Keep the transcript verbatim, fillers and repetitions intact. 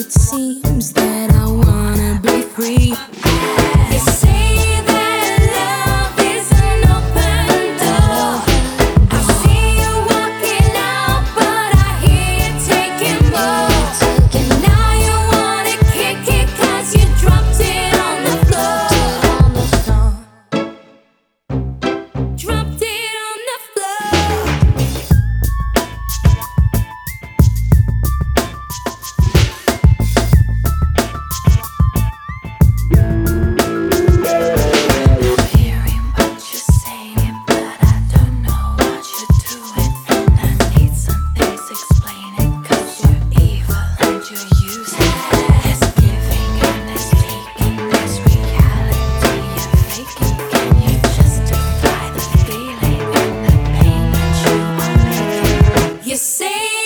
It seems that I wanna be free. They say that love is an open door. I see you walking out, but I hear you taking more. And now you wanna kick it 'cause you dropped it on the floor. Dropped it on the floor. Hearing what you're saying, but I don't know what you're doing. And I need some things explaining, 'cause you're evil and you're using. There's giving and there's taking, there's reality you're faking. Can you justify the feeling and the pain that you are making? You say